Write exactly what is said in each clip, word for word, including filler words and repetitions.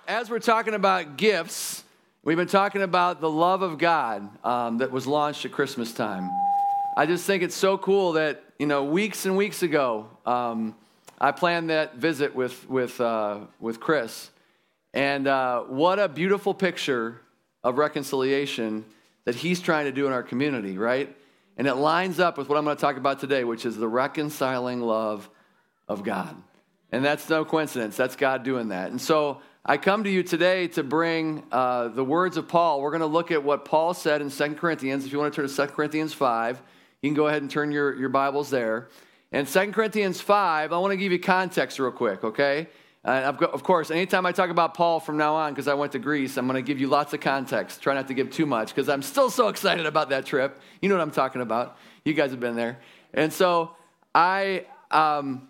as we're talking about gifts, we've been talking about the love of God um, that was launched at Christmas time. I just think it's so cool that, you know, weeks and weeks ago, um, I planned that visit with with uh, with Chris. And uh, what a beautiful picture of reconciliation that he's trying to do in our community, right? And it lines up with what I'm going to talk about today, which is the reconciling love of God. And that's no coincidence. That's God doing that. And so I come to you today to bring uh, the words of Paul. We're going to look at what Paul said in Second Corinthians. If you want to turn to Second Corinthians five, you can go ahead and turn your, your Bibles there. And Second Corinthians five, I want to give you context real quick, okay? Uh, of course, anytime I talk about Paul from now on, because I went to Greece, I'm going to give you lots of context. Try not to give too much, because I'm still so excited about that trip. You know what I'm talking about. You guys have been there. And so I, um,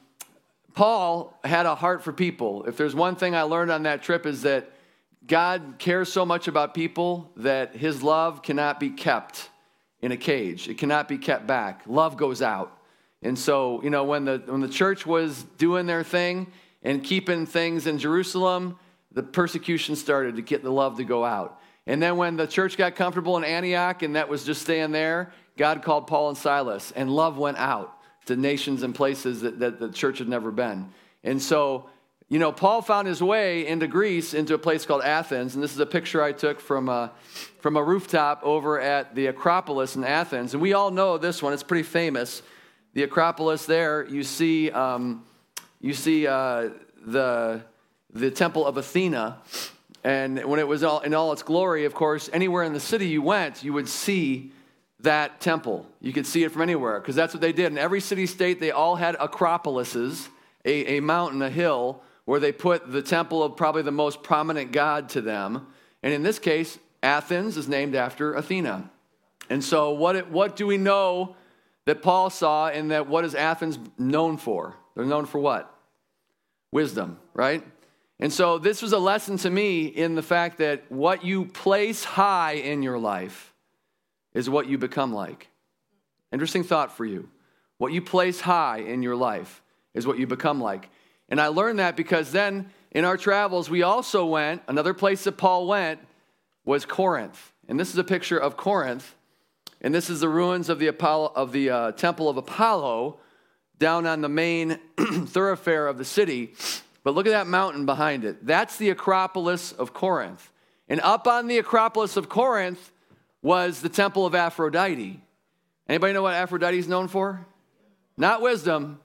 Paul had a heart for people. If there's one thing I learned on that trip is that God cares so much about people that his love cannot be kept in a cage. It cannot be kept back. Love goes out. And so, you know, when the when the church was doing their thing and keeping things in Jerusalem, the persecution started to get the love to go out. And then when the church got comfortable in Antioch and that was just staying there, God called Paul and Silas, and love went out to nations and places that, that the church had never been. And so, you know, Paul found his way into Greece, into a place called Athens, and this is a picture I took from a, from a rooftop over at the Acropolis in Athens. And we all know this one. It's pretty famous. The Acropolis there, you see... Um, You see uh, the the temple of Athena, and when it was all in all its glory, of course, anywhere in the city you went, you would see that temple. You could see it from anywhere, because that's what they did. In every city-state, they all had acropolises, a, a mountain, a hill, where they put the temple of probably the most prominent god to them. And in this case, Athens is named after Athena. And so what it, what do we know that Paul saw, and that what is Athens known for? They're known for what? Wisdom, right? And so this was a lesson to me in the fact that what you place high in your life is what you become like. Interesting thought for you. What you place high in your life is what you become like. And I learned that because then in our travels, we also went, another place that Paul went was Corinth. And this is a picture of Corinth. And this is the ruins of the Apollo, of the uh, temple of Apollo, down on the main thoroughfare of the city. But look at that mountain behind it. That's the Acropolis of Corinth. And up on the Acropolis of Corinth was the temple of Aphrodite. Anybody know what Aphrodite is known for? Not wisdom.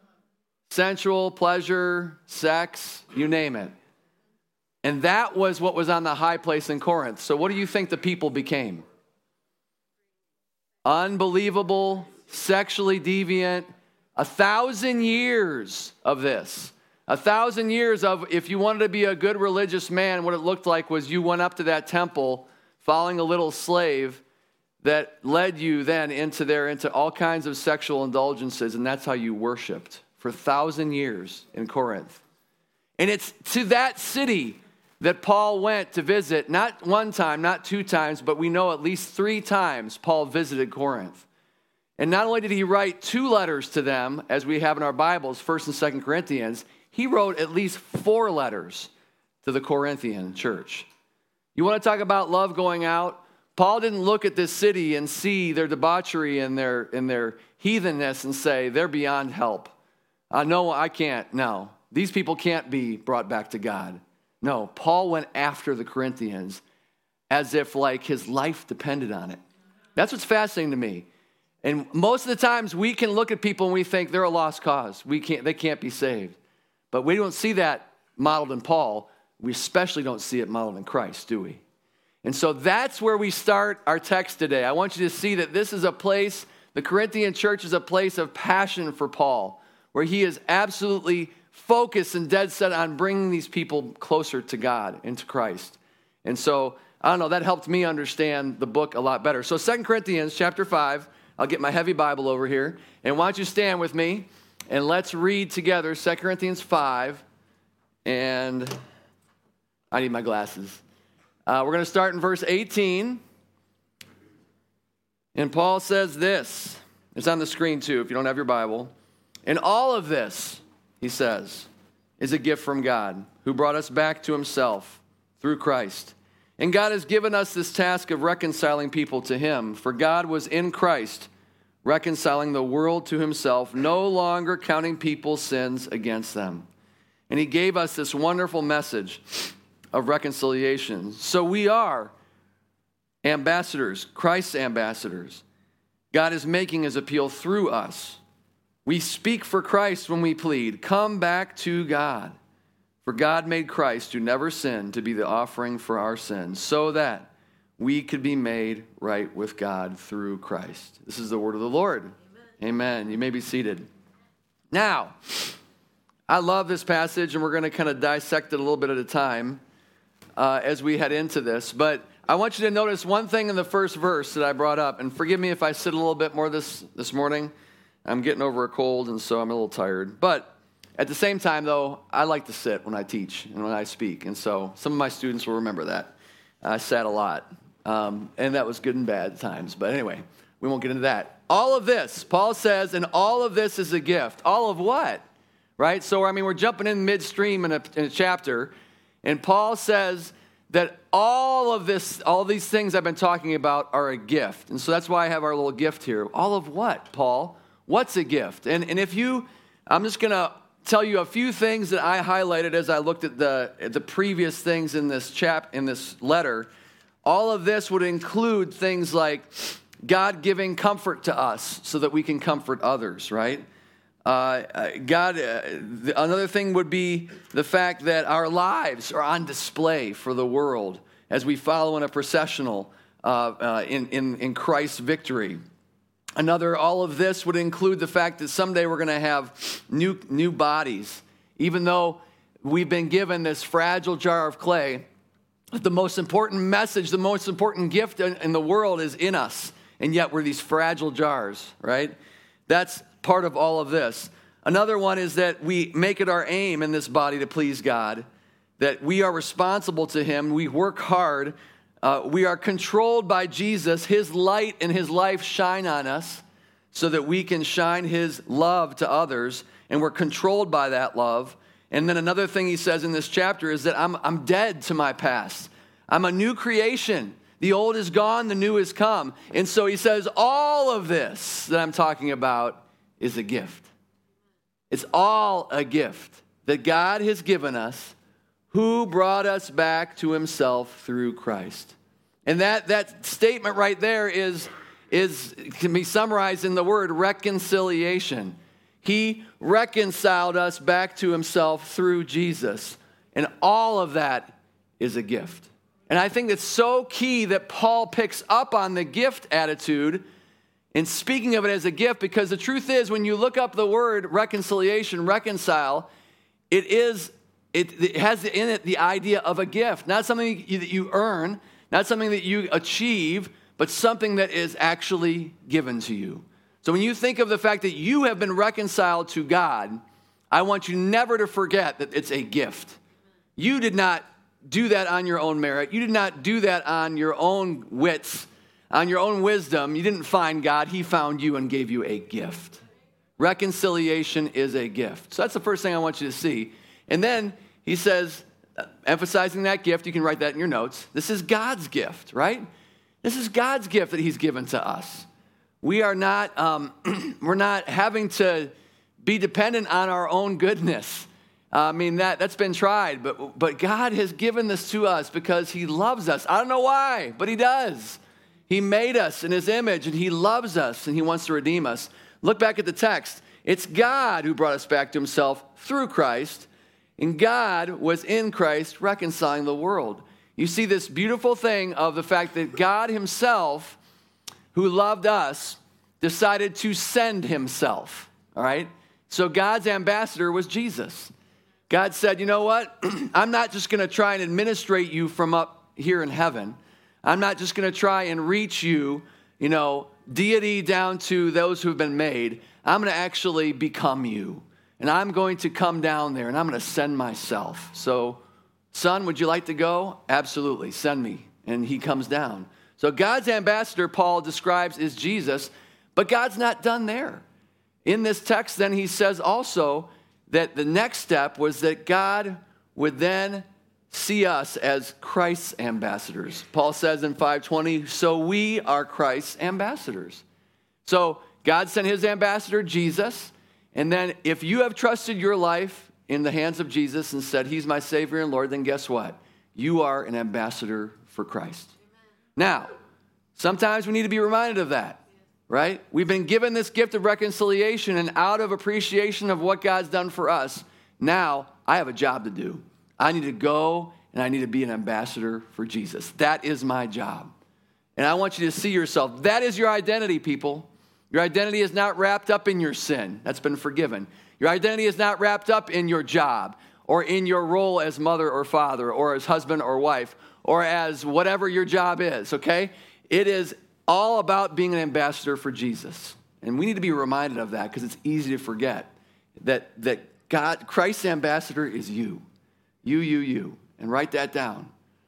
Sensual, pleasure, sex, you name it. And that was what was on the high place in Corinth. So what do you think the people became? Unbelievable, sexually deviant. A thousand years of this. A thousand years of, if you wanted to be a good religious man, what it looked like was you went up to that temple following a little slave that led you then into there, into all kinds of sexual indulgences, and that's how you worshiped for a thousand years in Corinth. And it's to that city that Paul went to visit, not one time, not two times, but we know at least three times Paul visited Corinth. And not only did he write two letters to them, as we have in our Bibles, First and Second Corinthians, he wrote at least four letters to the Corinthian church. You want to talk about love going out? Paul didn't look at this city and see their debauchery and their, and their heathenness and say, they're beyond help. Uh, no, I can't. No, these people can't be brought back to God. No, Paul went after the Corinthians as if like his life depended on it. That's what's fascinating to me. And most of the times we can look at people and we think they're a lost cause. We can't, they can't be saved. But we don't see that modeled in Paul. We especially don't see it modeled in Christ, do we? And so that's where we start our text today. I want you to see that this is a place, the Corinthian church is a place of passion for Paul, where he is absolutely focused and dead set on bringing these people closer to God and to Christ. And so, I don't know, that helped me understand the book a lot better. So Second Corinthians chapter five, I'll get my heavy Bible over here. And why don't you stand with me and let's read together Second Corinthians five. And I need my glasses. Uh, we're going to start in verse eighteen. And Paul says this. It's on the screen too if you don't have your Bible. In all of this, he says, is a gift from God, who brought us back to himself through Christ. And God has given us this task of reconciling people to him. For God was in Christ, reconciling the world to himself, no longer counting people's sins against them. And he gave us this wonderful message of reconciliation. So we are ambassadors, Christ's ambassadors. God is making his appeal through us. We speak for Christ when we plead, come back to God. For God made Christ, who never sinned, to be the offering for our sins, so that we could be made right with God through Christ. This is the word of the Lord. Amen. Amen. You may be seated. Now, I love this passage, and we're going to kind of dissect it a little bit at a time uh, as we head into this. But I want you to notice one thing in the first verse that I brought up, and forgive me if I sit a little bit more this, this morning. I'm getting over a cold, and so I'm a little tired. But at the same time, though, I like to sit when I teach and when I speak. And so some of my students will remember that. I sat a lot, um, and that was good and bad times. But anyway, we won't get into that. All of this, Paul says, and all of this is a gift. All of what? Right? So, I mean, we're jumping in midstream in a, in a chapter, and Paul says that all of this, all these things I've been talking about are a gift. And so that's why I have our little gift here. All of what, Paul? What's a gift? And, and if you, I'm just going to tell you a few things that I highlighted as I looked at the at the previous things in this chap in this letter. All of this would include things like God giving comfort to us so that we can comfort others, right? Uh, God. Uh, the, another thing would be the fact that our lives are on display for the world as we follow in a processional uh, uh, in, in in Christ's victory. Another, all of this would include the fact that someday we're going to have new new bodies. Even though we've been given this fragile jar of clay, the most important message, the most important gift in, in the world is in us. And yet we're these fragile jars, right? That's part of all of this. Another one is that we make it our aim in this body to please God, that we are responsible to him, we work hard. Uh, we are controlled by Jesus. His light and his life shine on us so that we can shine his love to others, and we're controlled by that love. And then another thing he says in this chapter is that I'm, I'm dead to my past. I'm a new creation. The old is gone, the new has come. And so he says all of this that I'm talking about is a gift. It's all a gift that God has given us, who brought us back to himself through Christ. And that, that statement right there is, is can be summarized in the word reconciliation. He reconciled us back to himself through Jesus. And all of that is a gift. And I think it's so key that Paul picks up on the gift attitude in speaking of it as a gift, because the truth is, when you look up the word reconciliation, reconcile, it is It, it has in it the idea of a gift, not something that you earn, not something that you achieve, but something that is actually given to you. So when you think of the fact that you have been reconciled to God, I want you never to forget that it's a gift. You did not do that on your own merit. You did not do that on your own wits, on your own wisdom. You didn't find God. He found you and gave you a gift. Reconciliation is a gift. So that's the first thing I want you to see. And then he says, emphasizing that gift, you can write that in your notes. This is God's gift, right? This is God's gift that he's given to us. We are not, um, we're not having to be dependent on our own goodness. Uh, I mean, that, that's been tried, but, but God has given this to us because he loves us. I don't know why, but he does. He made us in his image, and he loves us, and he wants to redeem us. Look back at the text. It's God who brought us back to himself through Christ. And God was in Christ reconciling the world. You see this beautiful thing of the fact that God himself, who loved us, decided to send himself, all right? So God's ambassador was Jesus. God said, you know what? I'm not just going to try and administrate you from up here in heaven. I'm not just going to try and reach you, you know, deity down to those who have been made. I'm going to actually become you. And I'm going to come down there, and I'm going to send myself. So, son, would you like to go? Absolutely, send me. And he comes down. So God's ambassador, Paul describes, is Jesus, but God's not done there. In this text, then, he says also that the next step was that God would then see us as Christ's ambassadors. Paul says in five twenty, so we are Christ's ambassadors. So God sent his ambassador, Jesus, and then if you have trusted your life in the hands of Jesus and said, he's my Savior and Lord, then guess what? You are an ambassador for Christ. Now, sometimes we need to be reminded of that, right? We've been given this gift of reconciliation, and out of appreciation of what God's done for us, now I have a job to do. I need to go and I need to be an ambassador for Jesus. That is my job. And I want you to see yourself. That is your identity, people. Your identity is not wrapped up in your sin. That's been forgiven. Your identity is not wrapped up in your job or in your role as mother or father or as husband or wife or as whatever your job is, okay? It is all about being an ambassador for Jesus. And we need to be reminded of that because it's easy to forget that, that God, Christ's ambassador is you. You, you, you. And write that down.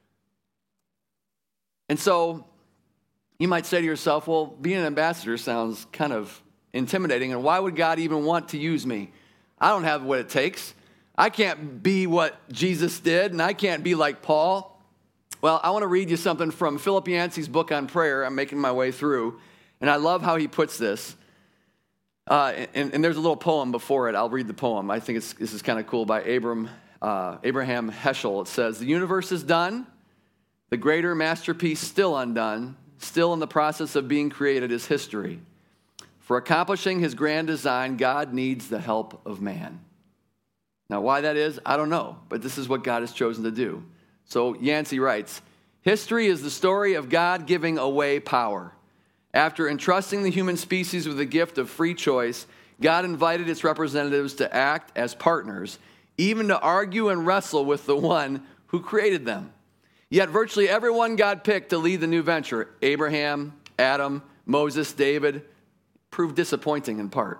And so you might say to yourself, well, being an ambassador sounds kind of intimidating, and why would God even want to use me? I don't have what it takes. I can't be what Jesus did, and I can't be like Paul. Well, I want to read you something from Philip Yancey's book on prayer. I'm making my way through, and I love how he puts this. Uh, and, and there's a little poem before it. I'll read the poem. I think it's, this is kind of cool by Abram, uh, Abraham Heschel. It says, the universe is done, the greater masterpiece still undone, still in the process of being created is history. For accomplishing his grand design, God needs the help of man. Now, why that is, I don't know, but this is what God has chosen to do. So Yancey writes, history is the story of God giving away power. After entrusting the human species with the gift of free choice, God invited its representatives to act as partners, even to argue and wrestle with the one who created them. Yet virtually everyone God picked to lead the new venture, Abraham, Adam, Moses, David, proved disappointing in part.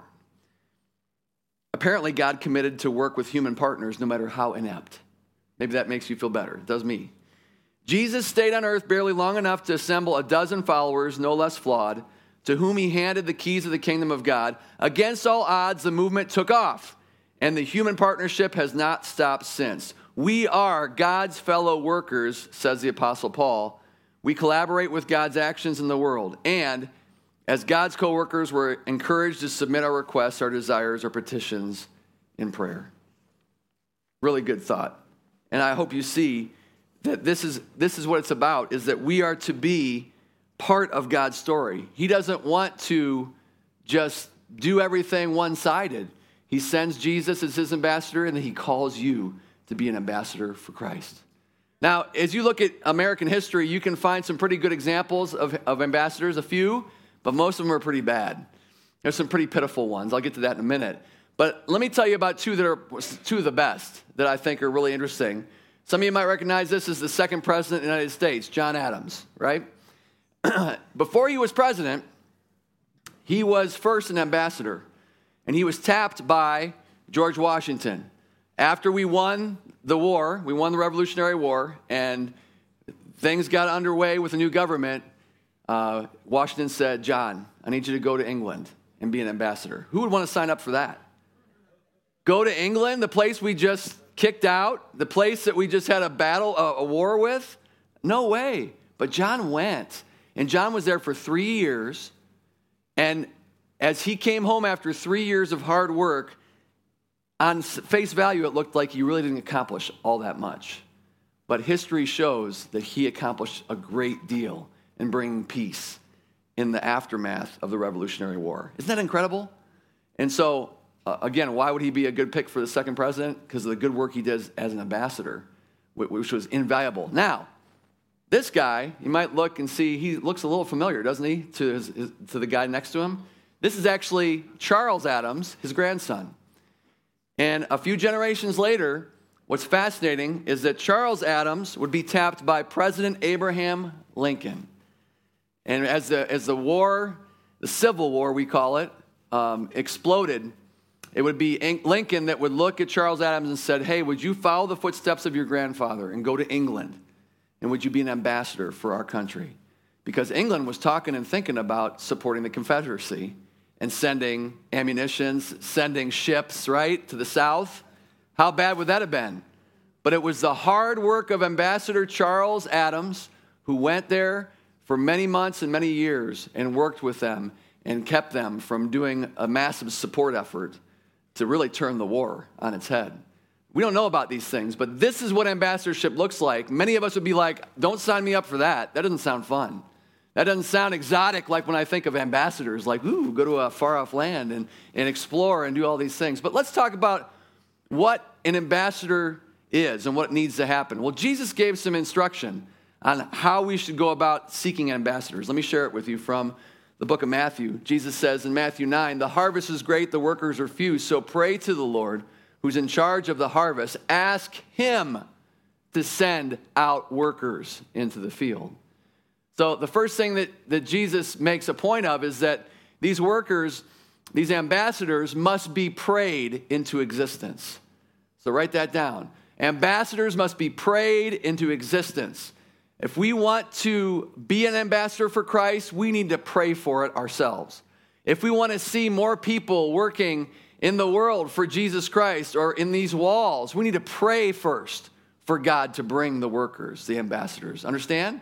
Apparently, God committed to work with human partners no matter how inept. Maybe that makes you feel better. It does me. Jesus stayed on earth barely long enough to assemble a dozen followers, no less flawed, to whom he handed the keys of the kingdom of God. Against all odds, the movement took off, and the human partnership has not stopped since. We are God's fellow workers, says the Apostle Paul. We collaborate with God's actions in the world. And as God's co-workers, we're encouraged to submit our requests, our desires, our petitions in prayer. Really good thought. And I hope you see that this is, this is what it's about, is that we are to be part of God's story. He doesn't want to just do everything one-sided. He sends Jesus as his ambassador, and then he calls you to be an ambassador for Christ. Now, as you look at American history, you can find some pretty good examples of, of ambassadors, a few, but most of them are pretty bad. There's some pretty pitiful ones. I'll get to that in a minute. But let me tell you about two that are two of the best that I think are really interesting. Some of you might recognize this as the second president of the United States, John Adams, right? Before he was president, he was first an ambassador, and he was tapped by George Washington. After we won the war, we won the Revolutionary War, and things got underway with the new government, uh, Washington said, John, I need you to go to England and be an ambassador. Who would want to sign up for that? Go to England, the place we just kicked out, the place that we just had a battle, a, a war with? No way. But John went, and John was there for three years, and as he came home after three years of hard work, on face value, it looked like he really didn't accomplish all that much. But history shows that he accomplished a great deal in bringing peace in the aftermath of the Revolutionary War. Isn't that incredible? And so, uh, again, why would he be a good pick for the second president? Because of the good work he did as an ambassador, which was invaluable. Now, this guy, you might look and see, he looks a little familiar, doesn't he, to, his, his, to the guy next to him? This is actually Charles Adams, his grandson. And a few generations later, what's fascinating is that Charles Adams would be tapped by President Abraham Lincoln. And as the, as the war, the Civil War, we call it, um, exploded, it would be Lincoln that would look at Charles Adams and said, hey, would you follow the footsteps of your grandfather and go to England? And would you be an ambassador for our country? Because England was talking and thinking about supporting the Confederacy. and sending ammunitions, sending ships, right, to the south. How bad would that have been? But it was the hard work of Ambassador Charles Adams who went there for many months and many years and worked with them and kept them from doing a massive support effort to really turn the war on its head. We don't know about these things, but this is what ambassadorship looks like. Many of us would be like, don't sign me up for that. That doesn't sound fun. That doesn't sound exotic like when I think of ambassadors, like, ooh, go to a far-off land and, and explore and do all these things. But let's talk about what an ambassador is and what needs to happen. Well, Jesus gave some instruction on how we should go about seeking ambassadors. Let me share it with you from the book of Matthew. Jesus says in Matthew nine, the harvest is great, the workers are few, so pray to the Lord who's in charge of the harvest. Ask him to send out workers into the field. So the first thing that, that Jesus makes a point of is that these workers, these ambassadors must be prayed into existence. So write that down. Ambassadors must be prayed into existence. If we want to be an ambassador for Christ, we need to pray for it ourselves. If we want to see more people working in the world for Jesus Christ or in these walls, we need to pray first for God to bring the workers, the ambassadors. Understand?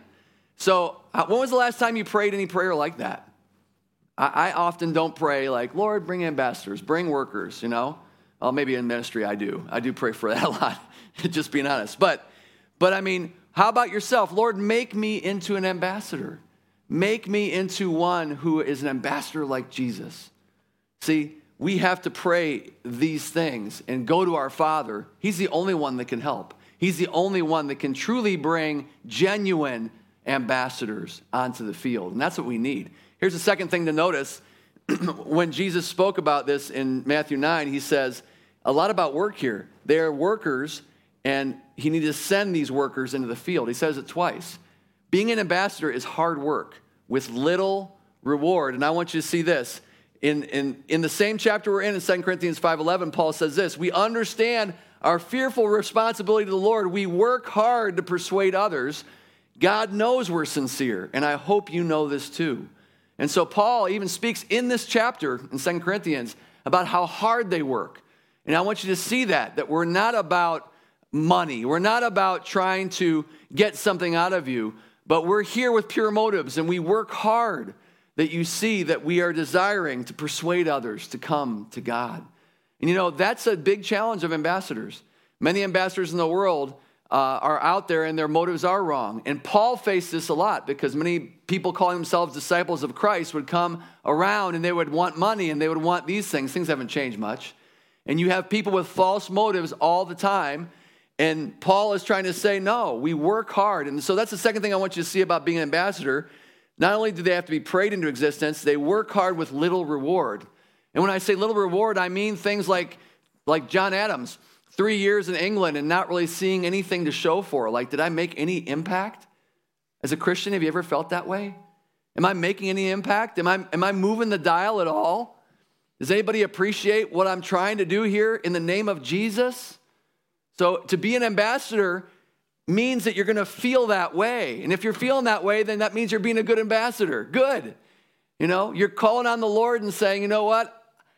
So when was the last time you prayed any prayer like that? I, I often don't pray like, Lord, bring ambassadors, bring workers, you know. Well, maybe in ministry I do. I do pray for that a lot, just being honest. But, but I mean, how about yourself? Lord, make me into an ambassador. Make me into one who is an ambassador like Jesus. See, we have to pray these things and go to our Father. He's the only one that can help. He's the only one that can truly bring genuine ambassadors onto the field. And that's what we need. Here's the second thing to notice. When Jesus spoke about this in Matthew nine, he says a lot about work here. They are workers, and he needs to send these workers into the field. He says it twice. Being an ambassador is hard work with little reward. And I want you to see this. In, in, in the same chapter we're in, in Second Corinthians five eleven, Paul says this, we understand our fearful responsibility to the Lord. We work hard to persuade others. God knows we're sincere, and I hope you know this too. And so Paul even speaks in this chapter in Second Corinthians about how hard they work. And I want you to see that, that we're not about money. We're not about trying to get something out of you, but we're here with pure motives, and we work hard that you see that we are desiring to persuade others to come to God. And you know, that's a big challenge of ambassadors. Many ambassadors in the world uh, are out there and their motives are wrong. And Paul faced this a lot because many people calling themselves disciples of Christ would come around and they would want money and they would want these things. Things haven't changed much. And you have people with false motives all the time. And Paul is trying to say, no, we work hard. And so that's the second thing I want you to see about being an ambassador. Not only do they have to be prayed into existence, they work hard with little reward. And when I say little reward, I mean things like, like John Adams, three years in England and not really seeing anything to show for. Like, did I make any impact? As a Christian, have you ever felt that way? Am I making any impact? Am I, am I moving the dial at all? Does anybody appreciate what I'm trying to do here in the name of Jesus? So to be an ambassador means that you're going to feel that way. And if you're feeling that way, then that means you're being a good ambassador. Good. You know, you're calling on the Lord and saying, you know what?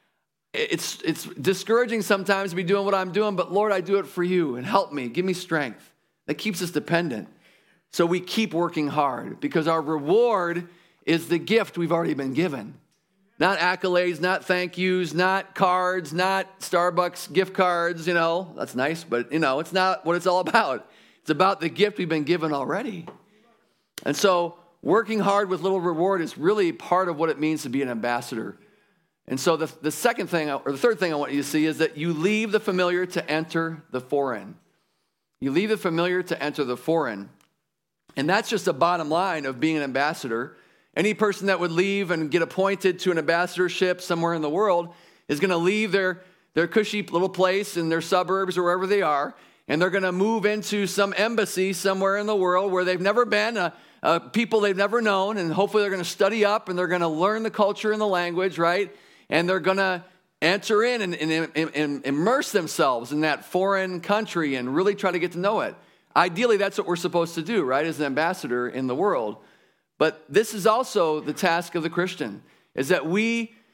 It's, it's discouraging sometimes to be doing what I'm doing, but Lord, I do it for you and help me. Give me strength. That keeps us dependent. So we keep working hard because our reward is the gift we've already been given. Not accolades, not thank yous, not cards, not Starbucks gift cards, you know. That's nice, but, you know, it's not what it's all about. It's about the gift we've been given already. And so working hard with little reward is really part of what it means to be an ambassador. And so the, the second thing, or the third thing I want you to see is that you leave the familiar to enter the foreign. You leave the familiar to enter the foreign. And that's just a bottom line of being an ambassador. Any person that would leave and get appointed to an ambassadorship somewhere in the world is going to leave their, their cushy little place in their suburbs or wherever they are, and they're going to move into some embassy somewhere in the world where they've never been, uh, uh, people they've never known, and hopefully they're going to study up and they're going to learn the culture and the language, right? And they're going to enter in and, and, and, and immerse themselves in that foreign country and really try to get to know it. Ideally, that's what we're supposed to do, right, as an ambassador in the world. But this is also the task of the Christian, is that we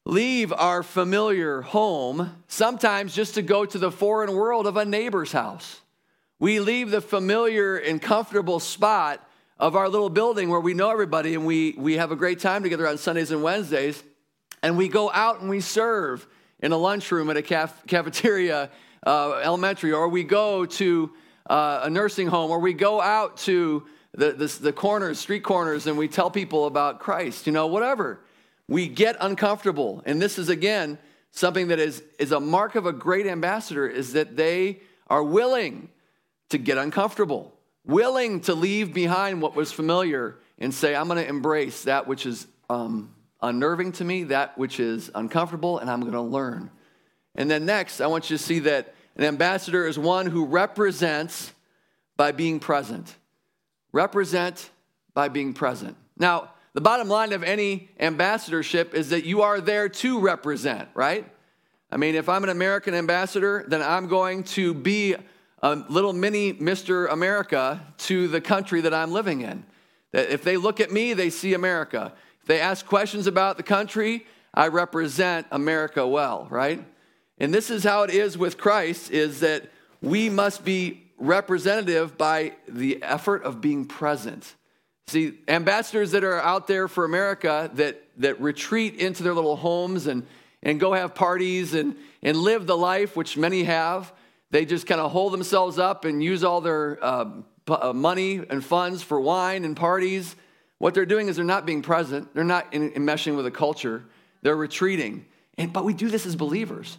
leave our familiar home, sometimes just to go to the foreign world of a neighbor's house. We leave the familiar and comfortable spot of our little building where we know everybody and we, we have a great time together on Sundays and Wednesdays, and we go out and we serve in a lunchroom at a caf- cafeteria, uh, elementary, or we go to uh, a nursing home, or we go out to the, the, the corners, street corners, and we tell people about Christ, you know, whatever. We get uncomfortable. And this is, again, something that is, is a mark of a great ambassador, is that they are willing to get uncomfortable, willing to leave behind what was familiar and say, I'm going to embrace that which is um, unnerving to me, that which is uncomfortable, and I'm going to learn. And then next, I want you to see that an ambassador is one who represents by being present. Represent by being present. Now, the bottom line of any ambassadorship is that you are there to represent, right? I mean, if I'm an American ambassador, then I'm going to be a little mini Mister America to the country that I'm living in. That if they look at me, they see America. If they ask questions about the country, I represent America well, right? And this is how it is with Christ, is that we must be representative by the effort of being present. See, ambassadors that are out there for America that, that retreat into their little homes and, and go have parties and, and live the life, which many have, they just kind of hold themselves up and use all their uh, p- money and funds for wine and parties. What they're doing is they're not being present. They're not in, in meshing with the culture. They're retreating. And, but we do this as believers.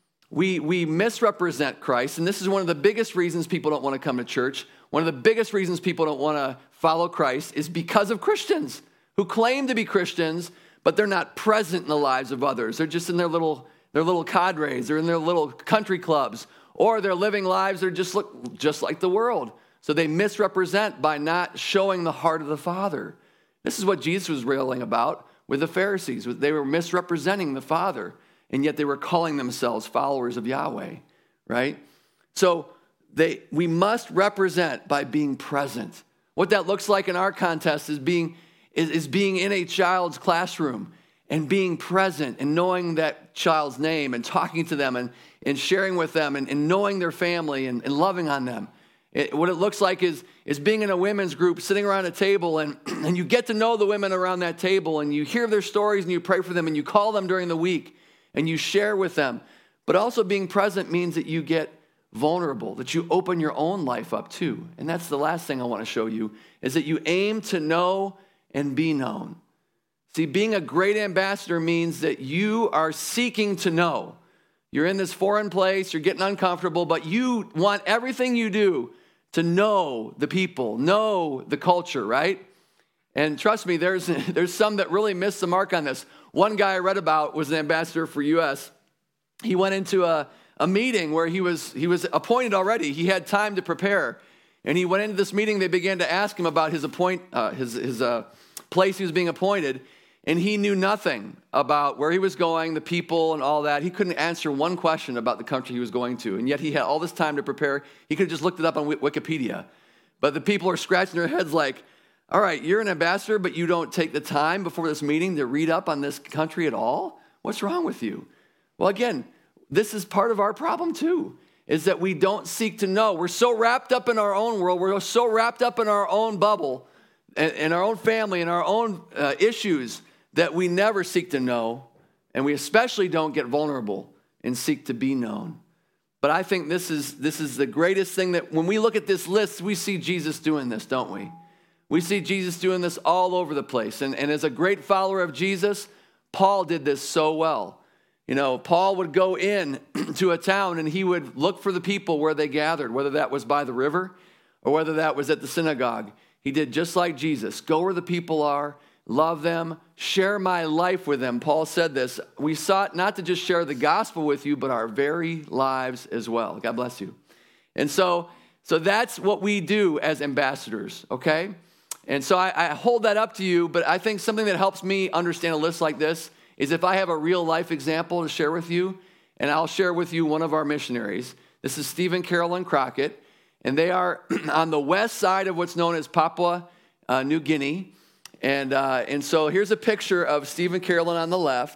We, we misrepresent Christ, and this is one of the biggest reasons people don't want to come to church. One of the biggest reasons people don't want to follow Christ is because of Christians who claim to be Christians, but they're not present in the lives of others. They're just in their little, their little cadres. They're in their little country clubs, or they're living lives that are just look just like the world. So they misrepresent by not showing the heart of the Father. This is what Jesus was railing about with the Pharisees. They were misrepresenting the Father, and yet they were calling themselves followers of Yahweh, right? So they we must represent by being present. What that looks like in our contest is being is, is being in a child's classroom and being present and knowing that child's name and talking to them and, and sharing with them and, and knowing their family and, and loving on them. It, what it looks like is, is being in a women's group, sitting around a table, and, and you get to know the women around that table, and you hear their stories, and you pray for them, and you call them during the week, and you share with them. But also being present means that you get vulnerable, that you open your own life up too. And that's the last thing I want to show you, is that you aim to know and be known. See, being a great ambassador means that you are seeking to know. You're in this foreign place, you're getting uncomfortable, but you want everything you do to know the people, know the culture, right? And trust me, there's, there's some that really missed the mark on this. One guy I read about was an ambassador for U S He went into a, a meeting where he was, he was appointed already. He had time to prepare. And he went into this meeting, they began to ask him about his appoint, uh, his, his uh, place he was being appointed. And he knew nothing about where he was going, the people, and all that. He couldn't answer one question about the country he was going to. And yet he had all this time to prepare. He could have just looked it up on Wikipedia. But the people are scratching their heads like, all right, you're an ambassador, but you don't take the time before this meeting to read up on this country at all? What's wrong with you? Well, again, this is part of our problem too, is that we don't seek to know. We're so wrapped up in our own world. We're so wrapped up in our own bubble, in our own family, in our own uh, issues, that we never seek to know, and we especially don't get vulnerable and seek to be known. But I think this is this is the greatest thing, that when we look at this list, we see Jesus doing this, don't we? We see Jesus doing this all over the place. And, and as a great follower of Jesus, Paul did this so well. You know, Paul would go in to a town and he would look for the people where they gathered, whether that was by the river or whether that was at the synagogue. He did just like Jesus. Go where the people are, love them, share my life with them. Paul said this. We sought not to just share the gospel with you, but our very lives as well. God bless you. And so, so that's what we do as ambassadors, okay? And so I, I hold that up to you, but I think something that helps me understand a list like this is if I have a real life example to share with you, and I'll share with you one of our missionaries. This is Stephen Carolyn Crockett, and they are on the west side of what's known as Papua uh, New Guinea. And uh, and so here's a picture of Stephen Carolyn on the left,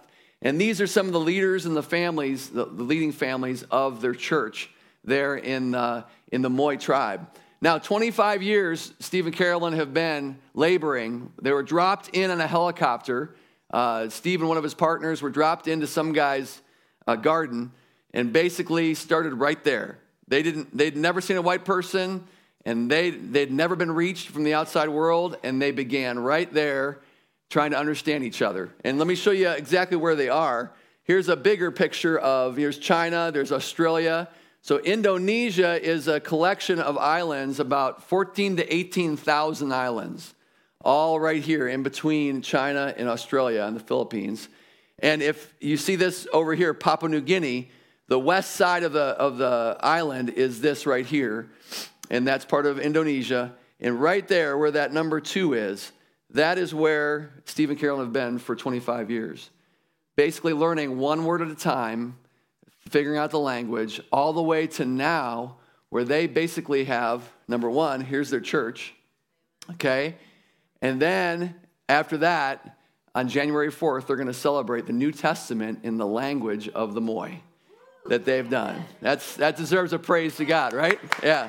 And these are some of the leaders and the families, the, the leading families of their church there in, uh, in the Moy tribe. Now, twenty-five years, Steve and Carolyn have been laboring. They were dropped in on a helicopter. Uh, Steve and one of his partners were dropped into some guy's uh, garden and basically started right there. They didn't, they'd never seen a white person, and they, they'd never been reached from the outside world, and they began right there trying to understand each other. And let me show you exactly where they are. Here's a bigger picture of, here's China, there's Australia. So Indonesia is a collection of islands, about fourteen to eighteen thousand islands, all right here in between China and Australia and the Philippines. And if you see this over here, Papua New Guinea, the west side of the, of the island is this right here, and that's part of Indonesia. And right there where that number two is, that is where Steve and Carolyn have been for twenty-five years. Basically learning one word at a time, figuring out the language, all the way to now where they basically have, number one, here's their church, okay? And then after that, on January fourth, they're going to celebrate the New Testament in the language of the Moy that they've done. That's that deserves a praise to God, right? Yeah.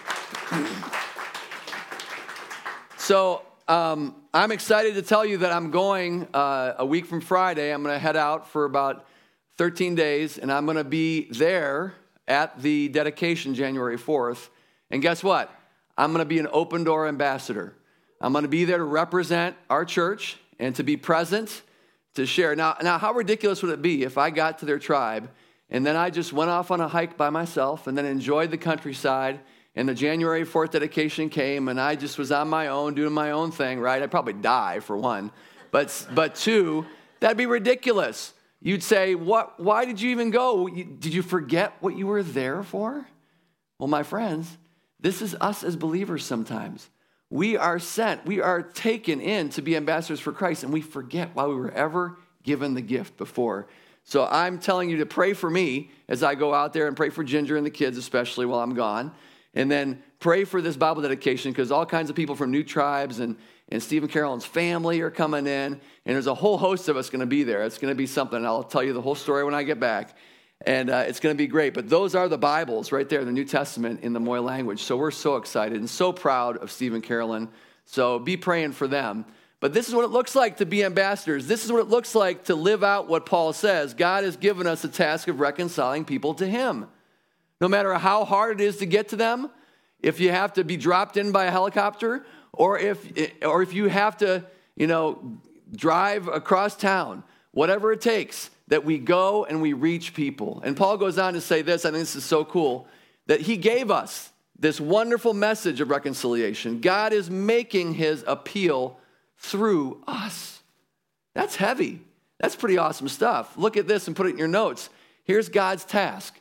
So um, I'm excited to tell you that I'm going uh, a week from Friday. I'm going to head out for about thirteen days, and I'm going to be there at the dedication January fourth. And guess what? I'm going to be an open door ambassador. I'm going to be there to represent our church and to be present, to share. Now, now, how ridiculous would it be if I got to their tribe and then I just went off on a hike by myself and then enjoyed the countryside, and the January fourth dedication came and I just was on my own doing my own thing, right? I'd probably die, for one. But, but two, that'd be ridiculous. You'd say, "What? Why did you even go? Did you forget what you were there for?" Well, my friends, this is us as believers sometimes. We are sent, we are taken in to be ambassadors for Christ, and we forget why we were ever given the gift before. So I'm telling you to pray for me as I go out there, and pray for Ginger and the kids, especially while I'm gone. And then pray for this Bible dedication, because all kinds of people from new tribes and, and Steve and Carolyn's family are coming in. And there's a whole host of us going to be there. It's going to be something. I'll tell you the whole story when I get back. And uh, it's going to be great. But those are the Bibles right there, the New Testament in the Moy language. So we're so excited and so proud of Steve and Carolyn. So be praying for them. But this is what it looks like to be ambassadors. This is what it looks like to live out what Paul says. God has given us the task of reconciling people to him. No matter how hard it is to get to them, if you have to be dropped in by a helicopter, or if or if you have to, you know, drive across town, whatever it takes, that we go and we reach people. And Paul goes on to say this, I think this is so cool, that he gave us this wonderful message of reconciliation. God is making his appeal through us. That's heavy. That's pretty awesome stuff. Look at this and put it in your notes. Here's God's task.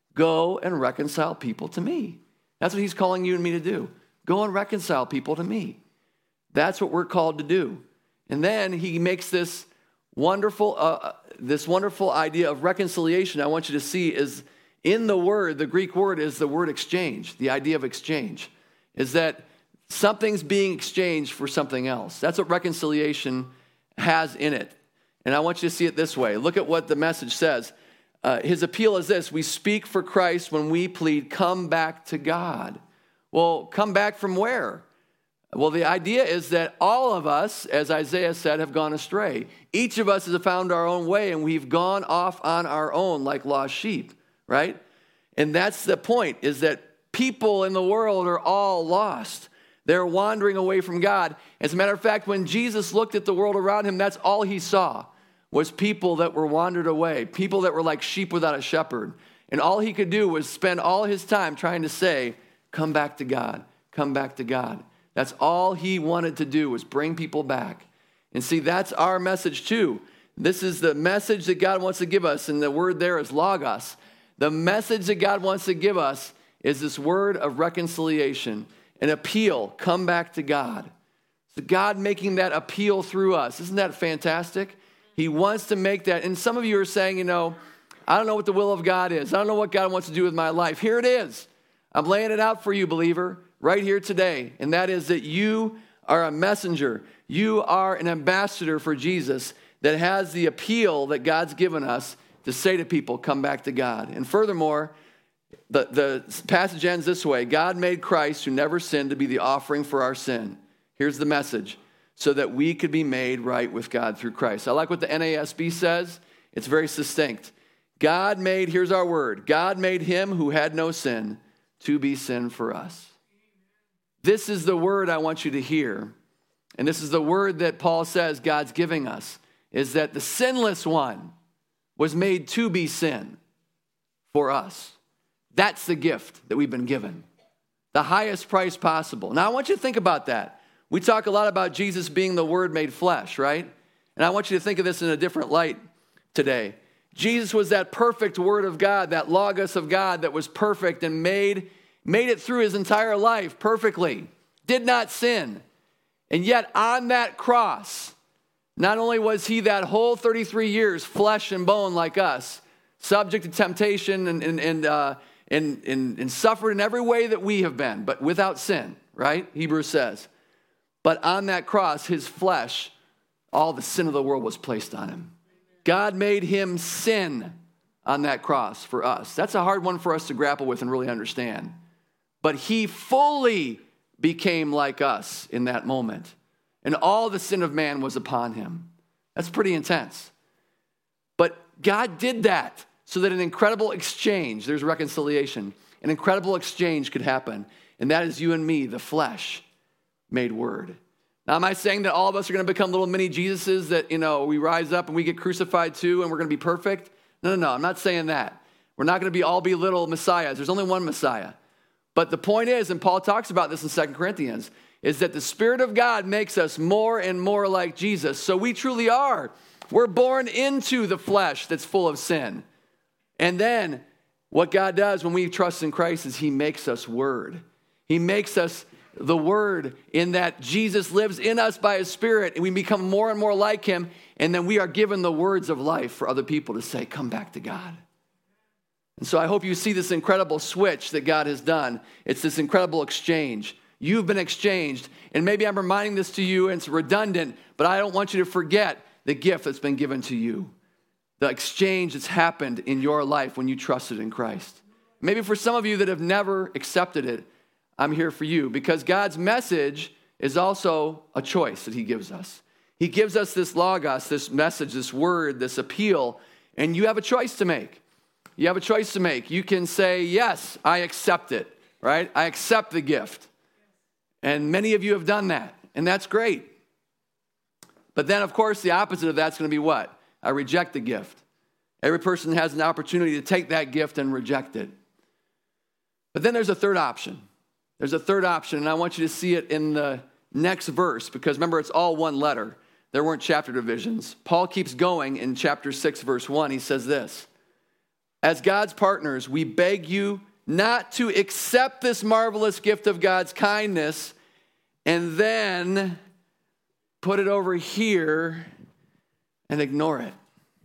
Go and reconcile people to me. That's what he's calling you and me to do. Go and reconcile people to me. That's what we're called to do. And then he makes this wonderful, uh, this wonderful idea of reconciliation. I want you to see is in the word, the Greek word is the word exchange. The idea of exchange is that something's being exchanged for something else. That's what reconciliation has in it. And I want you to see it this way. Look at what the message says. Uh, his appeal is this: we speak for Christ when we plead, come back to God. Well, come back from where? Well, the idea is that all of us, as Isaiah said, have gone astray. Each of us has found our own way, and we've gone off on our own like lost sheep, right? And that's the point, is that people in the world are all lost. They're wandering away from God. As a matter of fact, when Jesus looked at the world around him, that's all he saw, was people that were wandered away, people that were like sheep without a shepherd. And all he could do was spend all his time trying to say, come back to God, come back to God. That's all he wanted to do, was bring people back. And see, that's our message too. This is the message that God wants to give us, and the word there is logos. The message that God wants to give us is this word of reconciliation, an appeal, come back to God. So God making that appeal through us. Isn't that fantastic? He wants to make that. And some of you are saying, you know, I don't know what the will of God is. I don't know what God wants to do with my life. Here it is. I'm laying it out for you, believer, right here today. And that is that you are a messenger. You are an ambassador for Jesus. that has the appeal that God's given us to say to people, come back to God. And furthermore, the, the passage ends this way. God made Christ, who never sinned, to be the offering for our sin. Here's the message. So that we could be made right with God through Christ. I like what the N A S B says. It's very succinct. God made, here's our word, God made him who had no sin to be sin for us. This is the word I want you to hear. And this is the word that Paul says God's giving us, is that the sinless one was made to be sin for us. That's the gift that we've been given. The highest price possible. Now I want you to think about that. We talk a lot about Jesus being the Word made flesh, right? And I want you to think of this in a different light today. Jesus was that perfect Word of God, that Logos of God that was perfect and made, made it through his entire life perfectly, did not sin. And yet on that cross, not only was he that whole thirty-three years flesh and bone like us, subject to temptation and, and, and, uh, and, and, and suffered in every way that we have been, but without sin, right? Hebrews says. But on that cross, his flesh, all the sin of the world was placed on him. God made him sin on that cross for us. That's a hard one for us to grapple with and really understand. But he fully became like us in that moment. And all the sin of man was upon him. That's pretty intense. But God did that so that an incredible exchange, there's reconciliation, an incredible exchange could happen. And that is you and me, the flesh, made word. Now, am I saying that all of us are going to become little mini Jesuses that, you know, we rise up and we get crucified too and we're going to be perfect? No, no, no. I'm not saying that. We're not going to be all be little messiahs. There's only one Messiah. But the point is, and Paul talks about this in Second Corinthians, is that the Spirit of God makes us more and more like Jesus. So we truly are. We're born into the flesh that's full of sin. And then what God does when we trust in Christ is he makes us word. He makes us the word in that Jesus lives in us by his Spirit, and we become more and more like him, and then we are given the words of life for other people to say, come back to God. And so I hope you see this incredible switch that God has done. It's this incredible exchange. You've been exchanged, and maybe I'm reminding this to you, and it's redundant, but I don't want you to forget the gift that's been given to you, the exchange that's happened in your life when you trusted in Christ. Maybe for some of you that have never accepted it, I'm here for you, because God's message is also a choice that he gives us. He gives us this logos, this message, this word, this appeal, and you have a choice to make. You have a choice to make. You can say, yes, I accept it, right? I accept the gift. And many of you have done that, and that's great. But then, of course, the opposite of that's going to be what? I reject the gift. Every person has an opportunity to take that gift and reject it. But then there's a third option. There's a third option, and I want you to see it in the next verse, because remember, it's all one letter. There weren't chapter divisions. Paul keeps going in chapter six, verse one. He says this, as God's partners, we beg you not to accept this marvelous gift of God's kindness and then put it over here and ignore it.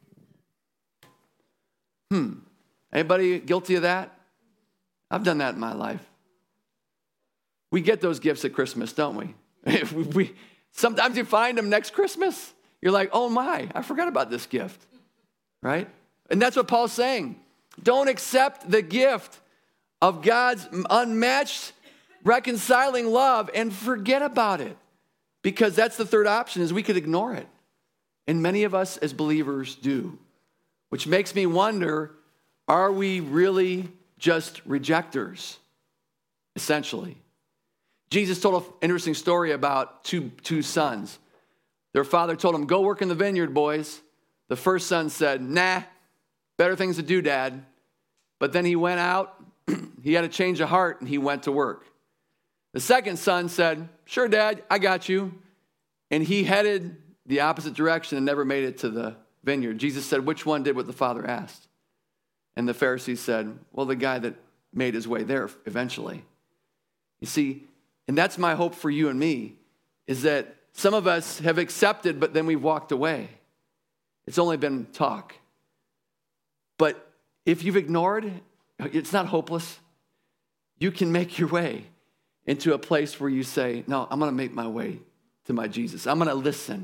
Hmm. Anybody guilty of that? I've done that in my life. We get those gifts at Christmas, don't we? we sometimes you find them next Christmas. You're like, oh my, I forgot about this gift, right? And that's what Paul's saying. Don't accept the gift of God's unmatched, reconciling love and forget about it, because that's the third option, is we could ignore it. And many of us as believers do, which makes me wonder, are we really just rejectors, essentially? Jesus told an interesting story about two, two sons. Their father told them, go work in the vineyard, boys. The first son said, nah, better things to do, Dad. But then he went out, he had a change of heart, and he went to work. The second son said, sure, Dad, I got you. And he headed the opposite direction and never made it to the vineyard. Jesus said, which one did what the father asked? And the Pharisees said, well, the guy that made his way there eventually. You see, and that's my hope for you and me, is that some of us have accepted, but then we've walked away. It's only been talk. But if you've ignored, it's not hopeless. You can make your way into a place where you say, no, I'm going to make my way to my Jesus. I'm going to listen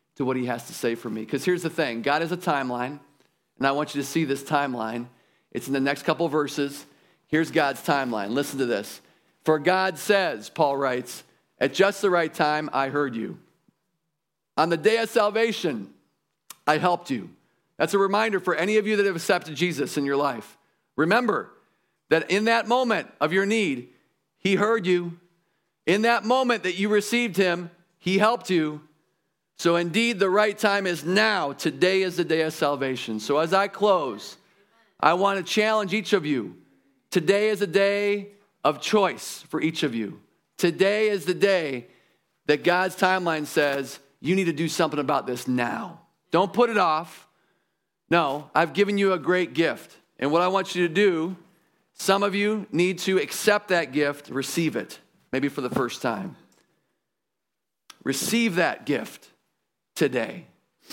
to what he has to say for me. Because here's the thing. God has a timeline, and I want you to see this timeline. It's in the next couple verses. Here's God's timeline. Listen to this. For God says, Paul writes, at just the right time, I heard you. On the day of salvation, I helped you. That's a reminder for any of you that have accepted Jesus in your life. Remember that in that moment of your need, he heard you. In that moment that you received him, he helped you. So indeed, the right time is now. Today is the day of salvation. So as I close, I want to challenge each of you. Today is a day of choice for each of you. Today is the day that God's timeline says, you need to do something about this now. Don't put it off. No, I've given you a great gift. And what I want you to do, some of you need to accept that gift, receive it, maybe for the first time. Receive that gift today.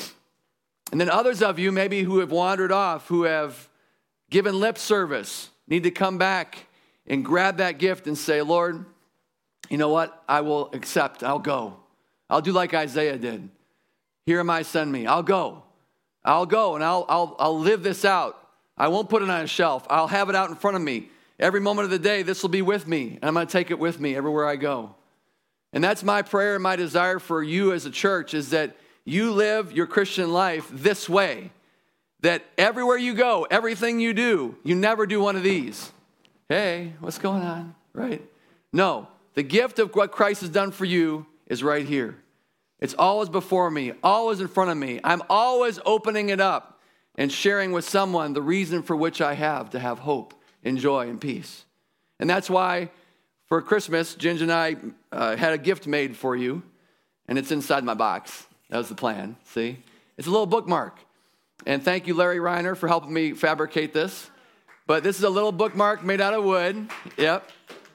And then others of you, maybe who have wandered off, who have given lip service, need to come back and grab that gift and say, Lord, you know what? I will accept. I'll go. I'll do like Isaiah did. Here am I, send me. I'll go. I'll go and I'll, I'll, I'll live this out. I won't put it on a shelf. I'll have it out in front of me. Every moment of the day, this will be with me. And I'm going to take it with me everywhere I go. And that's my prayer and my desire for you as a church, is that you live your Christian life this way. That everywhere you go, everything you do, you never do one of these. Hey, what's going on? Right? No, the gift of what Christ has done for you is right here. It's always before me, always in front of me. I'm always opening it up and sharing with someone the reason for which I have to have hope and joy and peace. And that's why for Christmas, Ginger and I uh, had a gift made for you, and it's inside my box. That was the plan, see? It's a little bookmark. And thank you, Larry Reiner, for helping me fabricate this. But this is a little bookmark made out of wood. Yep.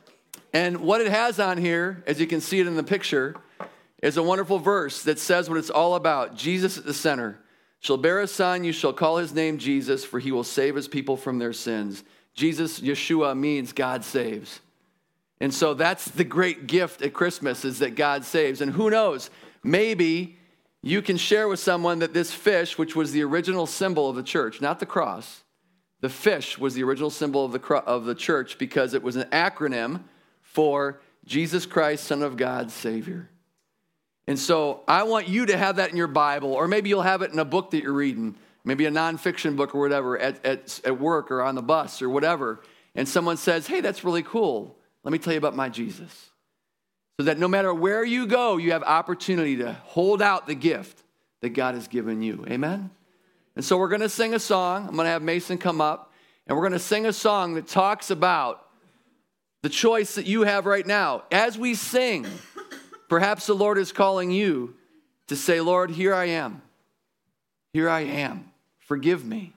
And what it has on here, as you can see it in the picture, is a wonderful verse that says what it's all about. Jesus at the center. Shall bear a son, you shall call his name Jesus, for he will save his people from their sins. Jesus, Yeshua, means God saves. And so that's the great gift at Christmas, is that God saves. And who knows, maybe you can share with someone that this fish, which was the original symbol of the church, not the cross, the fish was the original symbol of the, cro- of the church because it was an acronym for Jesus Christ, Son of God, Savior. And so I want you to have that in your Bible, or maybe you'll have it in a book that you're reading, maybe a nonfiction book or whatever, at, at, at work or on the bus or whatever, and someone says, hey, that's really cool. Let me tell you about my Jesus. So that no matter where you go, you have opportunity to hold out the gift that God has given you. Amen? And so we're going to sing a song. I'm going to have Mason come up, and we're going to sing a song that talks about the choice that you have right now. As we sing, perhaps the Lord is calling you to say, Lord, here I am. Here I am. Forgive me.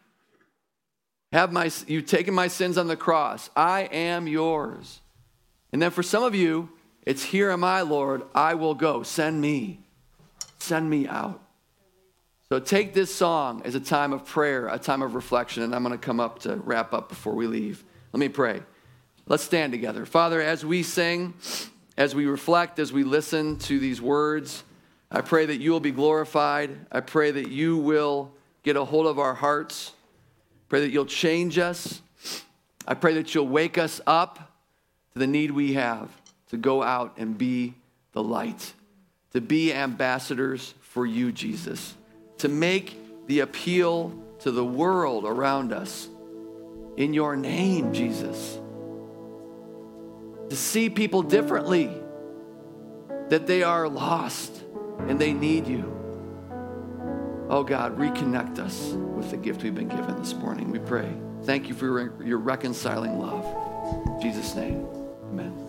Have my, you've taken my sins on the cross. I am yours. And then for some of you, it's here am I, Lord. I will go. Send me. Send me out. So take this song as a time of prayer, a time of reflection, and I'm going to come up to wrap up before we leave. Let me pray. Let's stand together. Father, as we sing, as we reflect, as we listen to these words, I pray that you will be glorified. I pray that you will get a hold of our hearts. Pray that you'll change us. I pray that you'll wake us up to the need we have to go out and be the light, to be ambassadors for you, Jesus, to make the appeal to the world around us in your name, Jesus. To see people differently, that they are lost and they need you. Oh God, reconnect us with the gift we've been given this morning, we pray. Thank you for your reconciling love. In Jesus' name, amen.